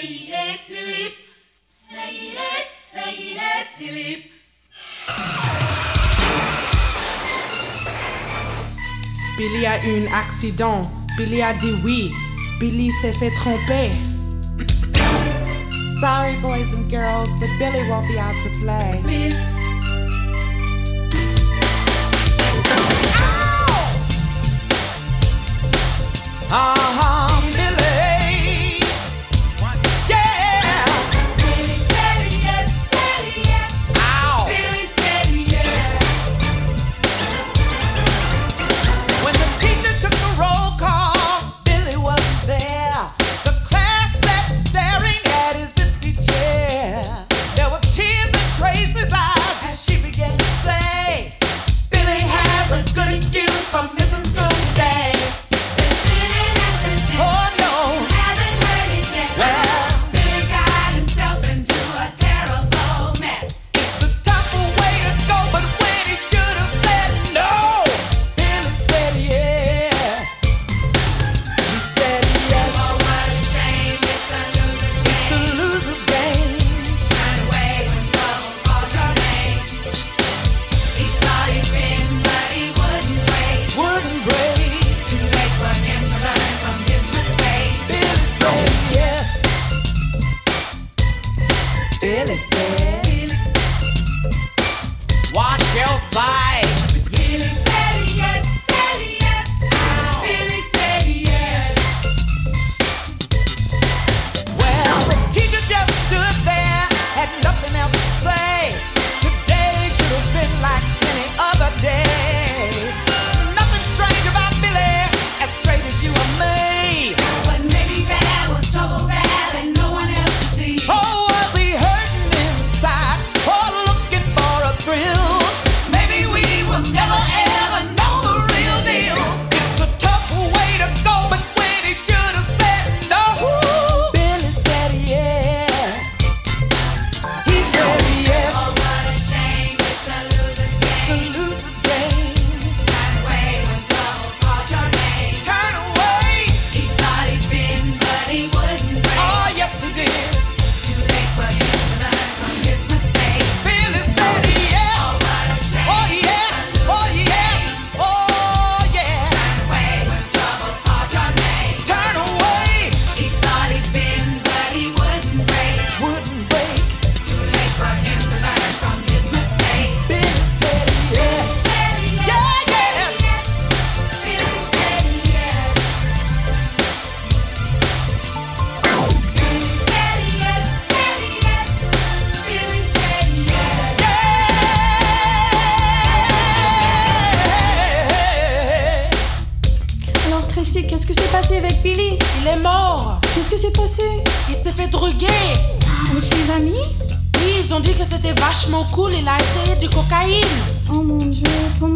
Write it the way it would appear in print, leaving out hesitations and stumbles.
Billy a eu un accident. Billy a dit oui. Billy s'est fait tromper. Sorry, boys and girls, but Billy won't be out to play. Uh-huh, Billy. Yeah. Billy said yes. Ow. Billy said yes. When the teacher took the roll call, Billy wasn't there. The class sat staring at his empty chair. There were tears in Tracy's eyes as she began to say, Billy has a good excuse for missing school today. Oh no. Haven't heard it yet. Well, Billy got himself into a terrible mess. it's a tougher way to go, but when he should have said no, Billy said yes. He said yes. Oh, what a shame, it's a The loser's game. loser's game. Turn away when trouble calls your name. He thought he'd win, but he wouldn't break. Wouldn't break. Too late for him to learn from his mistake. Billy said yes. Billy said, watch your side. Billy said yes. Billy said yes. Well, the teacher just stood there, had nothing else to say. Today should have been like any other day. Nothing strange about Billy, as straight as you or me. What made me bad was trouble bad and no one else could see. Oh, was he hurting inside or looking for a thrill? Maybe we will never ever know the real deal. It's a tough way to go, but when he should have said no, Billy said yes. He said yes. Oh, what a shame, it's a loser's The game. loser's game. Turn away when trouble calls your name. Turn away. He thought he'd win, but he wouldn't break. Oh, yes, he did. Too late for him to learn from his mistake. Billy said yes. Oh, what a shame. Oh, yes. Oh, yes. Oh, yeah. Turn away when trouble calls your name. Turn away. He thought he'd win, but he wouldn't break. Wouldn't break. Too late for him to learn from his mistake. Billy said yes. Yeah, yeah. Billy said yes. Billy said yes. Billy said yes. Alors Tracy, qu'est-ce que s'est passé avec Billy? Il est mort. Qu'est-ce que s'est passé? Il s'est fait druguer. Avec ses amis? Oui, ils ont dit que c'était vachement cool. Il a essayé du cocaïne. Oh mon Dieu, comment